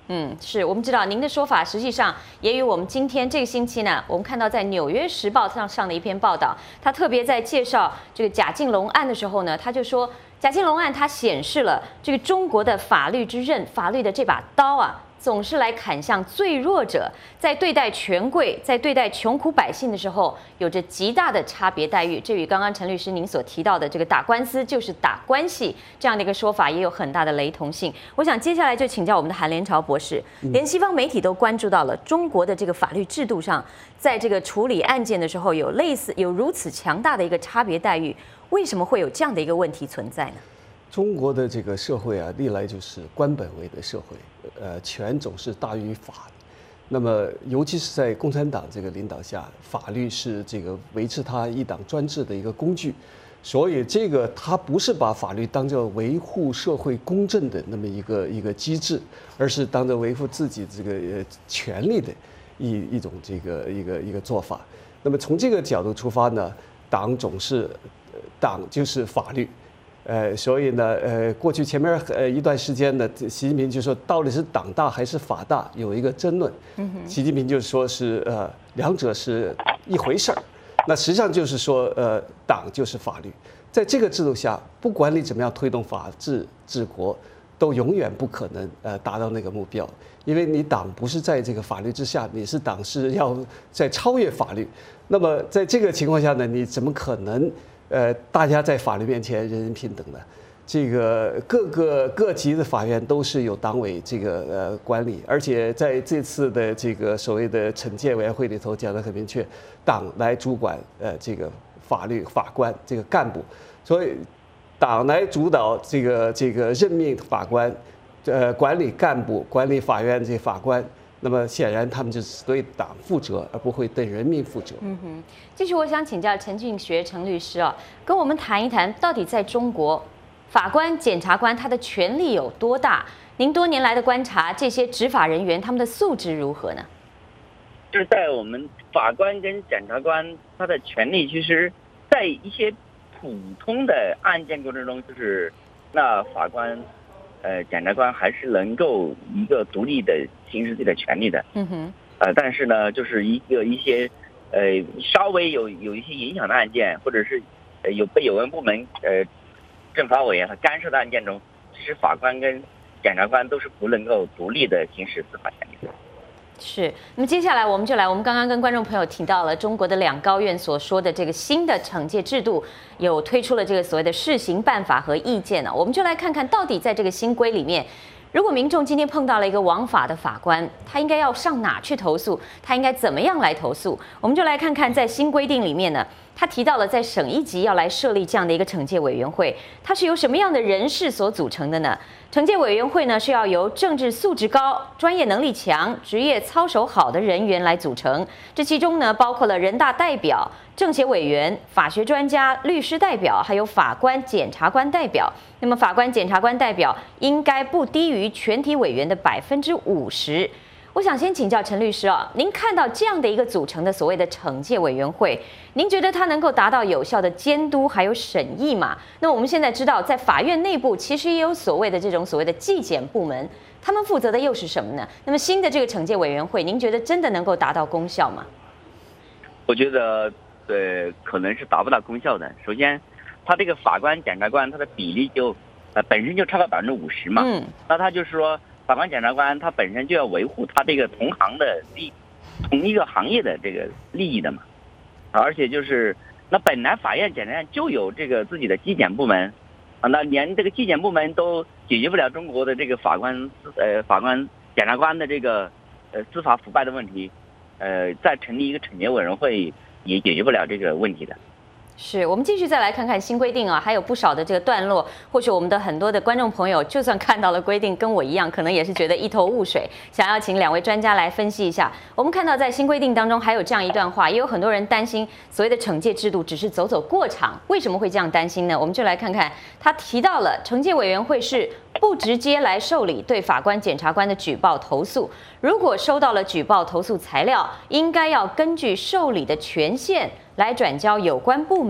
嗯，是我们知道您的说法，实际上也与我们今天这个星期呢，我们看到在《纽约时报》上上的一篇报道，他特别在介绍这个贾静龙案的时候呢，他就说贾静龙案它显示了这个中国的法律之刃，法律的这把刀啊，总是来砍向最弱者，在对待权贵，在对待穷苦百姓的时候，有着极大的差别待遇。这与刚刚陈律师您所提到的这个打官司就是打关系这样的一个说法也有很大的雷同性。我想接下来就请教我们的韩连朝博士，连西方媒体都关注到了中国的这个法律制度上，在这个处理案件的时候有类似有如此强大的一个差别待遇，为什么会有这样的一个问题存在呢？ 中国的这个社会啊，历来就是官本位的社会，呃，权总是大于法。那么，尤其是在共产党这个领导下，法律是这个维持他一党专制的一个工具。所以，这个他不是把法律当作维护社会公正的那么一个一个机制，而是当作维护自己这个呃权利的一一种这个一个一个做法。那么，从这个角度出发呢，党总是，党就是法律。呃，所以呢，呃，过去前面呃一段时间呢，习近平就说到底是党大还是法大，有一个争论。嗯、习近平就说是呃两者是一回事儿，那实际上就是说呃党就是法律，在这个制度下，不管你怎么样推动法治治国，都永远不可能呃达到那个目标，因为你党不是在这个法律之下，你是党是要在超越法律。那么在这个情况下呢，你怎么可能？呃，大家在法律面前人人平等的，这个各个各级的法院都是由党委这个呃管理，而且在这次的这个所谓的惩戒委员会里头讲得很明确，党来主管呃这个法律法官这个干部，所以党来主导这个这个任命法官，呃管理干部，管理法院这法官。那么显然，他们就是对党负责，而不会对人民负责。 嗯哼，继续我想请教陈俊学陈律师啊，跟我们谈一谈，到底在中国，法官、检察官他的权力有多大？您多年来的观察，这些执法人员他们的素质如何呢？ 就是在我们法官跟检察官他的权力，其实，在一些普通的案件过程中，就是那法官。呃，检察官还是能够一个独立的行使自己的权利的。 嗯哼。 呃，但是呢，就是一个一些呃稍微有有一些影响的案件，或者是呃有被有关部门呃政法委员和干涉的案件中，其实法官跟检察官都是不能够独立的行使司法权利的。 是，那么接下来我们就来，我们刚刚跟观众朋友提到了中国的两高院所说的这个新的惩戒制度，有推出了这个所谓的试行办法和意见呢，我们就来看看到底在这个新规里面，如果民众今天碰到了一个枉法的法官，他应该要上哪去投诉？他应该怎么样来投诉？我们就来看看在新规定里面呢，他提到了在省一级要来设立这样的一个惩戒委员会，它是由什么样的人士所组成的呢？惩戒委员会呢是要由政治素质高、专业能力强、职业操守好的人员来组成。这其中呢包括了人大代表、政协委员、法学专家、律师代表，还有法官、检察官代表。那么法官、检察官代表应该不低于全体委员的百分之五十。我想先请教陈律师啊，您看到这样的一个组成的所谓的惩戒委员会，您觉得它能够达到有效的监督还有审议吗？那我们现在知道，在法院内部其实也有所谓的这种所谓的纪检部门，他们负责的又是什么呢？那么新的这个惩戒委员会，您觉得真的能够达到功效吗？ 我觉得呃可能是达不到功效的。首先，他这个法官、检察官他的比例就呃本身就超过百分之五十嘛，嗯，那他就是说。法官、检察官他本身就要维护他这个同行的利，同一个行业的这个利益的嘛，而且就是那本来法院、检察院就有这个自己的纪检部门啊，那连这个纪检部门都解决不了中国的这个法官、呃法官、检察官的这个呃司法腐败的问题，呃，再成立一个惩戒委员会也解决不了这个问题的。 是我们继续再来看看新规定啊，还有不少的这个段落，或许我们的很多的观众朋友，就算看到了规定，跟我一样，可能也是觉得一头雾水，想要请两位专家来分析一下。我们看到在新规定当中还有这样一段话，也有很多人担心所谓的惩戒制度只是走走过场，为什么会这样担心呢？我们就来看看，他提到了惩戒委员会是不直接来受理对法官、检察官的举报投诉，如果收到了举报投诉材料，应该要根据受理的权限来转交有关部门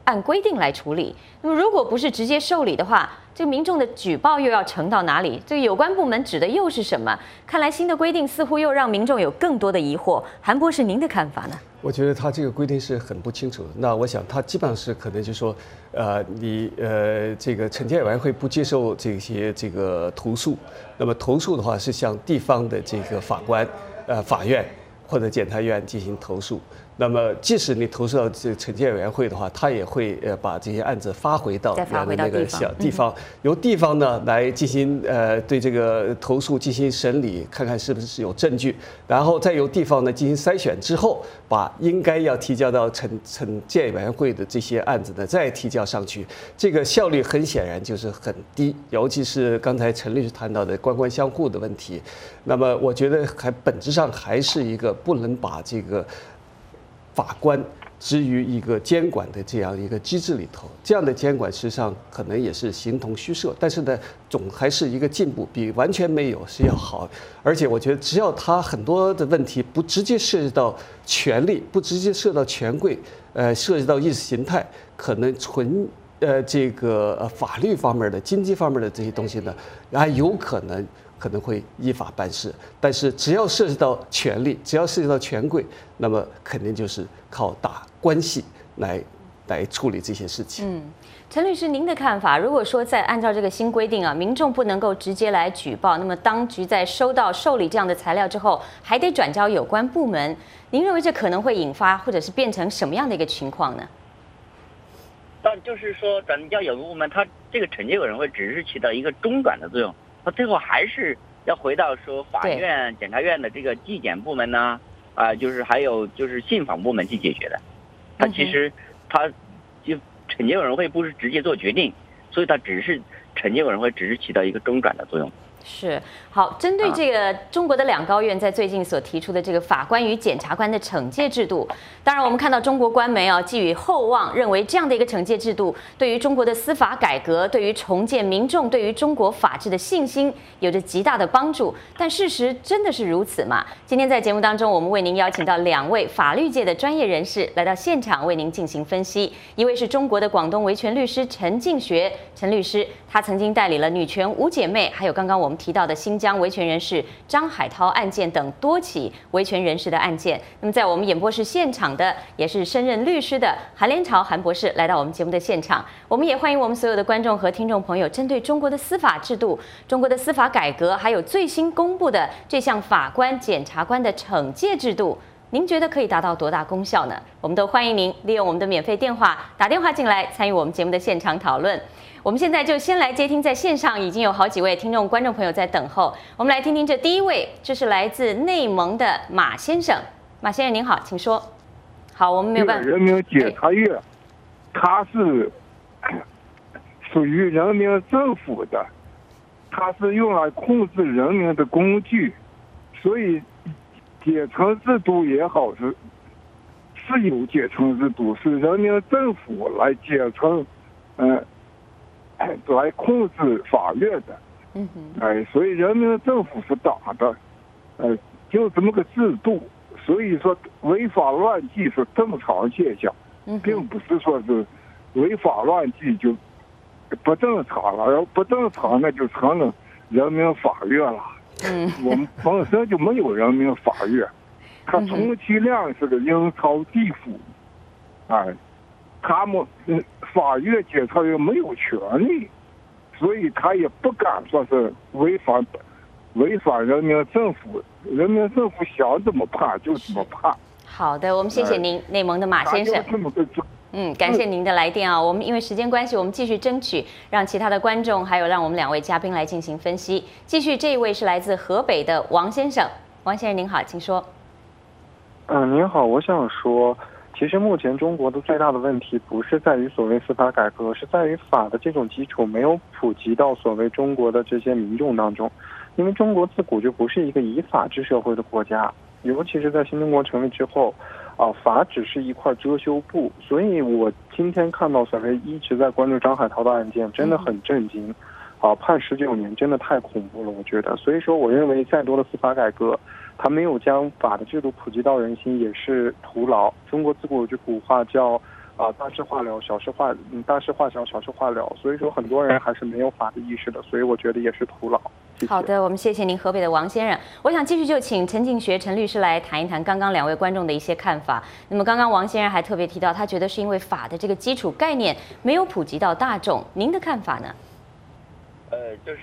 按规定来处理。那么如果不是直接受理的话，这个民众的举报又要呈到哪里？这个有关部门指的又是什么？看来新的规定似乎又让民众有更多的疑惑。韩博士，您的看法呢？ 我觉得他这个规定是很不清楚的。那我想他基本上是可能就是说，呃，你呃这个惩戒委员会不接受这些这个投诉，那么投诉的话是向地方的这个法官、呃法院或者检察院进行投诉。那么，即使你投诉到这惩戒委员会的话，他也会呃把这些案子发回到原来那个小地方，由地方呢来进行呃对这个投诉进行审理，看看是不是有证据，然后再由地方呢进行筛选之后，把应该要提交到惩惩戒委员会的这些案子呢再提交上去。这个效率很显然就是很低，尤其是刚才陈律师谈到的官官相护的问题。那么，我觉得还本质上还是一个不能把这个法官置于一个监管的这样一个机制里头，这样的监管实际上可能也是形同虚设，但是呢，总还是一个进步，比完全没有是要好。而且我觉得，只要他很多的问题不直接涉及到权力，不直接涉及到权贵，呃，涉及到意识形态，可能纯呃这个呃法律方面的、经济方面的这些东西呢，还有可能。可能会依法办事，但是只要涉及到权力，只要涉及到权贵，那么肯定就是靠打关系来来处理这些事情。 嗯，陈律师，您的看法？如果说在按照这个新规定啊，民众不能够直接来举报，那么当局在收到受理这样的材料之后，还得转交有关部门。您认为这可能会引发或者是变成什么样的一个情况呢？ 但就是说，转交有关部门，它这个惩戒委员会只是起到一个中转的作用。他最后还是要回到说法院、检察院的这个纪检部门呢，啊、呃，就是还有就是信访部门去解决的。他其实他就惩戒委员会不是直接做决定，所以他只是惩戒委员会只是起到一个中转的作用。 是好，针对这个中国的两高院在最近所提出的这个法官与检察官的惩戒制度，当然我们看到中国官媒啊寄予厚望，认为这样的一个惩戒制度对于中国的司法改革、对于重建民众对于中国法治的信心有着极大的帮助。但事实真的是如此吗？今天在节目当中，我们为您邀请到两位法律界的专业人士来到现场为您进行分析。一位是中国的广东维权律师陈敬学，陈律师，他曾经代理了女权五姐妹，还有刚刚我们提到的新疆维权人士张海涛案件等多起维权人士的案件。那么在我们演播室现场的也是升任律师的韩连朝韩博士来到我们节目的现场。我们也欢迎我们所有的观众和听众朋友，针对中国的司法制度、中国的司法改革，还有最新公布的这项法官、检察官的惩戒制度，您觉得可以达到多大功效呢？我们都欢迎您利用我们的免费电话打电话进来参与我们节目的现场讨论。我们现在就先来接听，在线上已经有好几位听众、观众朋友在等候。我们来听听这第一位，这是来自内蒙的马先生。马先生您好，请说。好，我们没有办法。 人民检察院，它是属于人民政府的，它是用来控制人民的工具，所以检惩制度也好，是是有检惩制度，是人民政府来检惩，嗯、呃。来控制法院的，嗯哼，哎，所以人民政府是打的，呃，就这么个制度，所以说违法乱纪是正常现象，并不是说是违法乱纪就不正常了，要不正常那就成了人民法院了。嗯，我们本身就没有人民法院，它充其量是个阴曹地府，哎。他们法院、检察院没有权利，所以他也不敢说是违反违反人民政府，人民政府想怎么判就怎么判。 好的，我们谢谢您，呃、内蒙的马先生。嗯，感谢您的来电啊！我们因为时间关系，我们继续争取让其他的观众，还有让我们两位嘉宾来进行分析。继续，这一位是来自河北的王先生，王先生您好，请说。 嗯、呃，您好，我想说。其实目前中国的最大的问题不是在于所谓司法改革，是在于法的这种基础没有普及到所谓中国的这些民众当中。因为中国自古就不是一个以法治社会的国家，尤其是在新中国成立之后，啊，法只是一块遮羞布。所以我今天看到所谓一直在关注张海涛的案件，真的很震惊。啊，判十九年真的太恐怖了，我觉得。所以说，我认为再多的司法改革，他没有将法的制度普及到人心，也是徒劳。中国自古有句古话叫啊、大事化了，小事化嗯大事化小，小事化了。所以说很多人还是没有法的意识的，所以我觉得也是徒劳。谢谢。 好的，我们谢谢您，河北的王先生。我想继续就请陈敬学陈律师来谈一谈刚刚两位观众的一些看法。那么刚刚王先生还特别提到，他觉得是因为法的这个基础概念没有普及到大众，您的看法呢？ 呃，就是，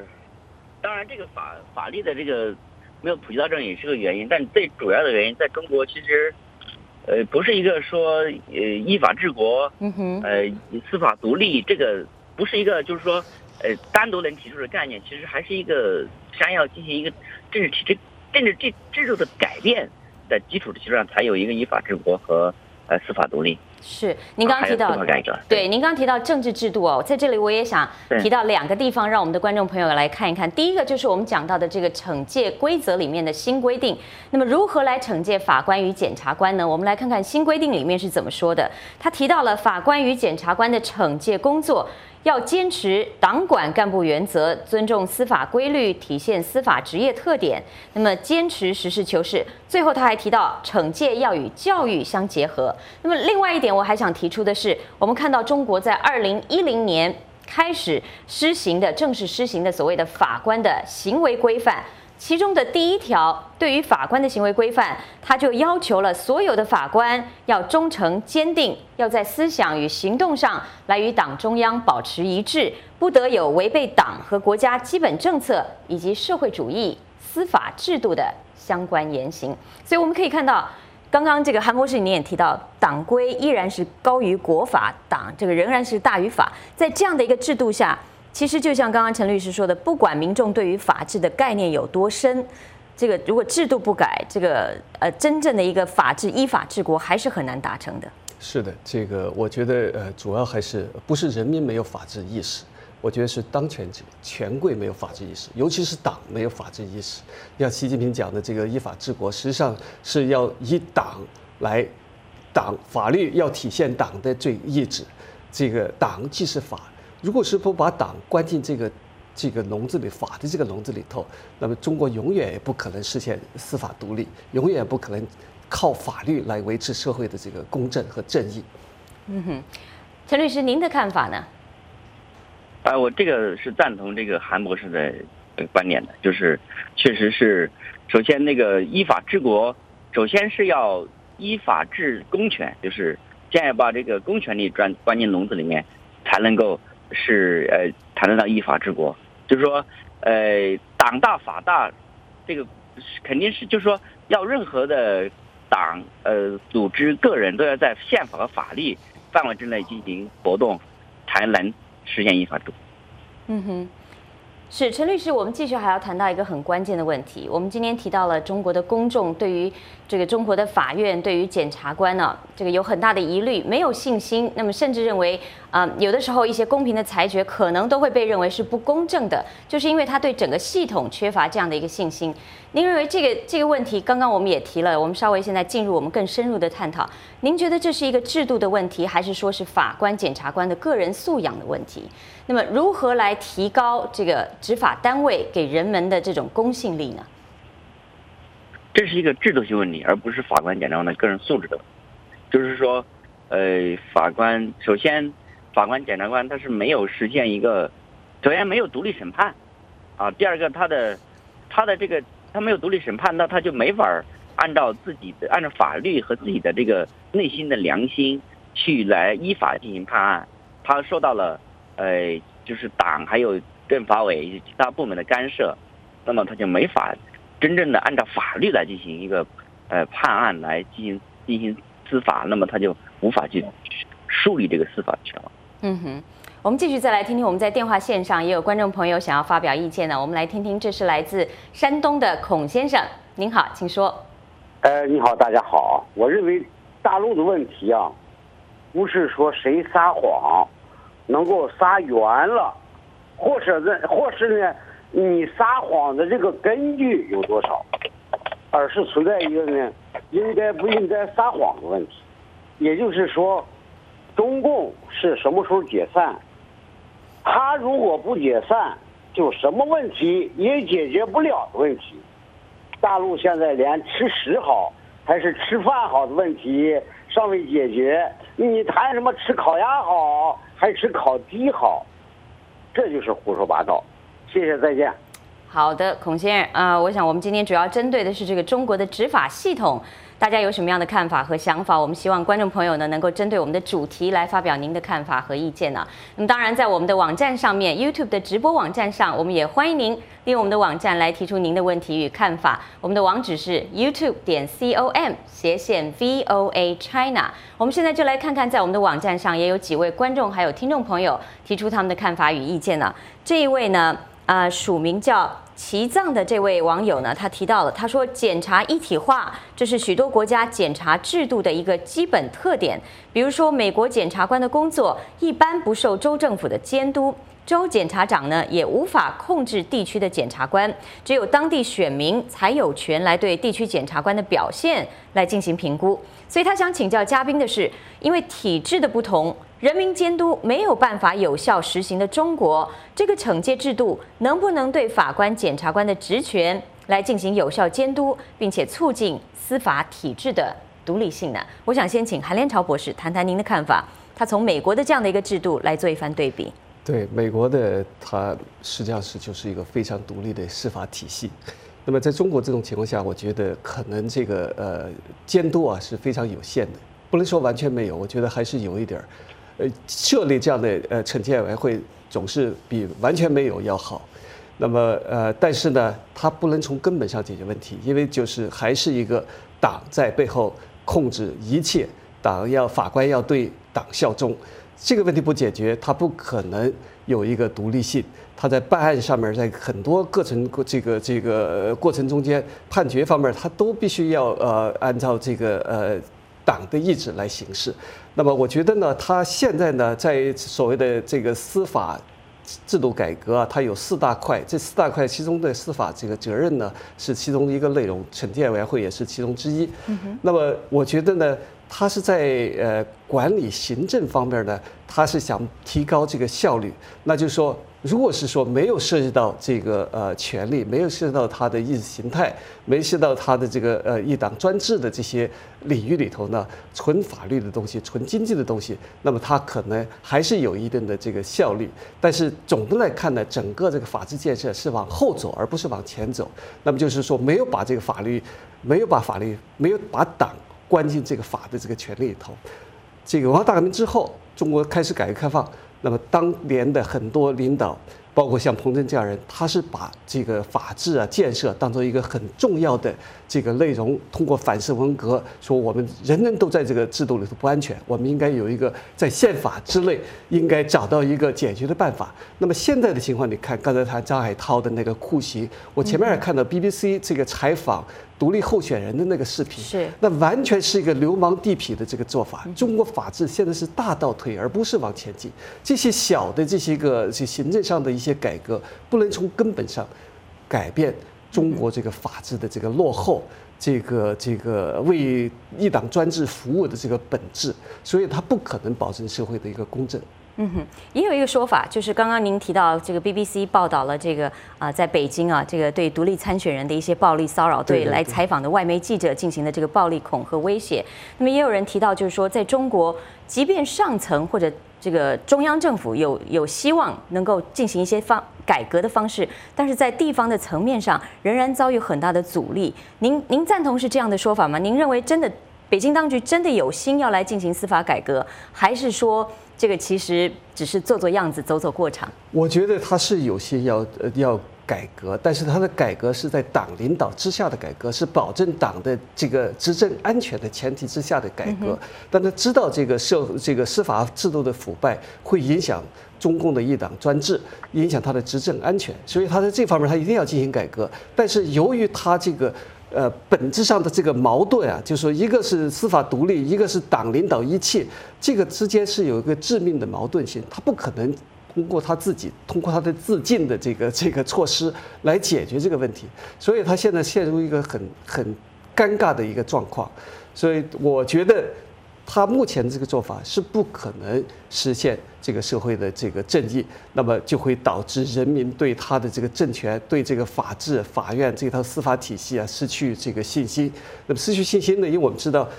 当然这个法法律的这个没有普及到这也是个原因，但最主要的原因在中国其实，呃，不是一个说呃依法治国， 嗯哼， 呃司法独立，这个不是一个就是说呃单独能提出的概念，其实还是一个想要进行一个政治体制政治制制度的改变的基础的基础上，才有一个依法治国和呃司法独立。 是，您刚刚提到， 啊、改革对，您刚刚提到政治制度哦，在这里我也想提到两个地方，让我们的观众朋友来看一看。第一个就是我们讲到的这个惩戒规则里面的新规定，那么如何来惩戒法官与检察官呢？我们来看看新规定里面是怎么说的。他提到了法官与检察官的惩戒工作要坚持党管干部原则，尊重司法规律，体现司法职业特点。那么坚持实事求是。最后他还提到，惩戒要与教育相结合。那么另外一点，我还想提出的是，我们看到中国在二零一零年开始施行的正式施行的所谓的法官的行为规范。其中的第一条，对于法官的行为规范，他就要求了所有的法官要忠诚坚定，要在思想与行动上来与党中央保持一致，不得有违背党和国家基本政策以及社会主义司法制度的相关言行。所以我们可以看到，刚刚这个韩博士你也提到，党规依然是高于国法，党这个仍然是大于法。在这样的一个制度下，其实就像刚刚陈律师说的，不管民众对于法治的概念有多深，这个如果制度不改，这个呃真正的一个法治依法治国还是很难达成的。 是的，这个我觉得呃主要还是不是人民没有法治意识，我觉得是当权者权贵没有法治意识，尤其是党没有法治意识。像习近平讲的这个依法治国，实际上是要以党来，党法律要体现党的这意志，这个党即是法。如果是不把党关进这个这个笼子里，法的这个笼子里头，那么中国永远也不可能实现司法独立，永远不可能靠法律来维持社会的这个公正和正义。 嗯哼，陈律师，您的看法呢？ 啊、呃，我这个是赞同这个韩博士的观点的，就是确实是，首先那个依法治国，首先是要依法治公权，就是先要把这个公权力关关进笼子里面，才能够。是呃谈论到依法治国，就是说，呃，党大法大，这个肯定是就是说，要任何的党呃组织个人都要在宪法和法律范围之内进行活动，才能实现依法治国。 嗯哼。是陈律师，我们继续还要谈到一个很关键的问题。我们今天提到了中国的公众对于这个中国的法院、对于检察官呢、啊，这个有很大的疑虑，没有信心。那么甚至认为，啊、呃，有的时候一些公平的裁决可能都会被认为是不公正的，就是因为他对整个系统缺乏这样的一个信心。您认为这个这个问题，刚刚我们也提了，我们稍微现在进入我们更深入的探讨。您觉得这是一个制度的问题，还是说是法官、检察官的个人素养的问题？那么如何来提高这个执法单位给人们的这种公信力呢？ 这是一个制度性问题，而不是法官、检察官的个人素质的问题。就是说，呃，法官首先，法官、检察官他是没有实现一个，首先没有独立审判，啊，第二个他的他的这个他没有独立审判，那他就没法按照自己的按照法律和自己的这个内心的良心去来依法进行判案，他受到了。呃，就是党还有政法委其他部门的干涉，那么他就没法真正的按照法律来进行一个呃判案来进行进行司法，那么他就无法去树立这个司法权了。 嗯哼，我们继续再来听听，我们在电话线上也有观众朋友想要发表意见呢，我们来听听，这是来自山东的孔先生，您好，请说。 呃，你好，大家好，我认为大陆的问题啊，不是说谁撒谎。能够撒圆了，或者呢，或是呢，你撒谎的这个根据有多少，而是存在一个呢，应该不应该撒谎的问题。也就是说，中共是什么时候解散？他如果不解散，就什么问题也解决不了的问题。大陆现在连吃屎好还是吃饭好的问题， 尚未解决，你谈什么吃烤鸭好还吃烤鸡好，这就是胡说八道。谢谢，再见。 好的，孔先生啊、呃，我想我们今天主要针对的是这个中国的执法系统，大家有什么样的看法和想法？我们希望观众朋友呢能够针对我们的主题来发表您的看法和意见呢。那么当然，在我们的网站上面 ，YouTube 的直播网站上，我们也欢迎您利用我们的网站来提出您的问题与看法。我们的网址是 youtube 点 com 斜线 V O A China。我们现在就来看看，在我们的网站上也有几位观众还有听众朋友提出他们的看法与意见呢。这一位呢，呃，署名叫齐藏的这位网友呢，他提到了，他说检察一体化，这是许多国家检察制度的一个基本特点。比如说，美国检察官的工作一般不受州政府的监督，州检察长呢也无法控制地区的检察官，只有当地选民才有权来对地区检察官的表现来进行评估。所以他想请教嘉宾的是，因为体制的不同，人民监督没有办法有效实行的中国，这个惩戒制度能不能对法官、检察官的职权来进行有效监督，并且促进司法体制的独立性呢？我想先请韩连朝博士谈谈您的看法，他从美国的这样的一个制度来做一番对比。 对，美国的它实际上是就是一个非常独立的司法体系。那么在中国这种情况下，我觉得可能这个呃监督啊是非常有限的，不能说完全没有，我觉得还是有一点儿。呃，设立这样的呃惩戒委员会总是比完全没有要好。那么呃，但是呢，它不能从根本上解决问题，因为就是还是一个党在背后控制一切，党要法官要对党效忠。这个问题不解决，它不可能有一个独立性。它在办案上面，在很多过程这个这个过程中间，判决方面，它都必须要呃按照这个呃党的意志来行事。那么我觉得呢，它现在呢，在所谓的这个司法制度改革啊，它有四大块，这四大块其中的司法这个责任呢，是其中的一个内容，惩戒委员会也是其中之一。嗯、那么我觉得呢，它是在呃管理行政方面呢，它是想提高这个效率。那就是说，如果是说没有涉及到这个呃权利，没有涉及到它的意识形态，没涉及到它的这个呃一党专制的这些领域里头呢，纯法律的东西、纯经济的东西，那么它可能还是有一定的这个效率。但是总的来看呢，整个这个法治建设是往后走，而不是往前走。那么就是说，没有把这个法律，没有把法律，没有把党关进这个法的这个权利里头。这个文化大革命之后，中国开始改革开放。那么当年的很多领导，包括像彭真这样人，他是把这个法治啊建设当做一个很重要的这个内容，通过反思文革，说我们人人都在这个制度里头不安全，我们应该有一个在宪法之内应该找到一个解决的办法。那么现在的情况，你看刚才谈张海涛的那个酷刑，我前面也看到 B B C 这个采访独立候选人的那个视频，是那完全是一个流氓地痞的这个做法。中国法治现在是大倒退，而不是往前进。这些小的这些个这行政上的一些改革，不能从根本上改变中国这个法治的这个落后，这个这个为一党专制服务的这个本质，所以它不可能保证社会的一个公正。 嗯哼，也有一个说法，就是刚刚您提到这个 B B C 报道了这个啊、呃，在北京啊，这个对独立参选人的一些暴力骚扰，对来采访的外媒记者进行的这个暴力恐吓威胁。那么也有人提到，就是说，在中国，即便上层或者这个中央政府有有希望能够进行一些方改革的方式，但是在地方的层面上仍然遭遇很大的阻力。您您赞同是这样的说法吗？您认为真的北京当局真的有心要来进行司法改革，还是说这个其实只是做做样子、走走过场？ 我觉得他是有心要呃要改革，但是他的改革是在党领导之下的改革，是保证党的这个执政安全的前提之下的改革。但他知道这个社这个司法制度的腐败会影响中共的一党专制，影响他的执政安全，所以他在这方面他一定要进行改革。但是由于他这个呃，本质上的这个矛盾啊，就是说，一个是司法独立，一个是党领导一切，这个之间是有一个致命的矛盾性，他不可能通过他自己，通过他的自尽的这个这个措施来解决这个问题，所以他现在陷入一个很很尴尬的一个状况，所以我觉得他目前这个做法是不可能实现这个社会的这个正义，那么就会导致人民对他的这个政权、对这个法治、法院这套司法体系啊失去这个信心。那么失去信心呢？因为我们知道，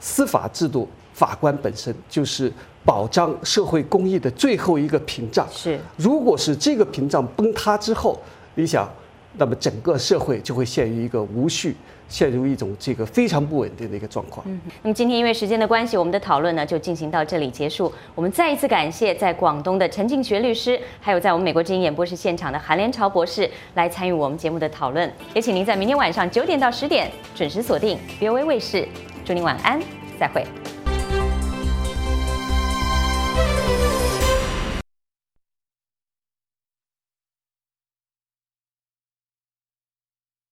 司法制度，法官本身就是保障社会公义的最后一个屏障。 是， 如果是这个屏障崩塌之后，你想，那么整个社会就会陷于一个无序，陷入一种这个非常不稳定的一个状况。 嗯，那么今天因为时间的关系，我们的讨论呢就进行到这里结束。我们再一次感谢在广东的陈敬学律师，还有在我们美国之音演播室现场的韩连朝博士来参与我们节目的讨论。也请您在明天晚上九点到十点准时锁定 V O A 卫视。祝您晚安，再会。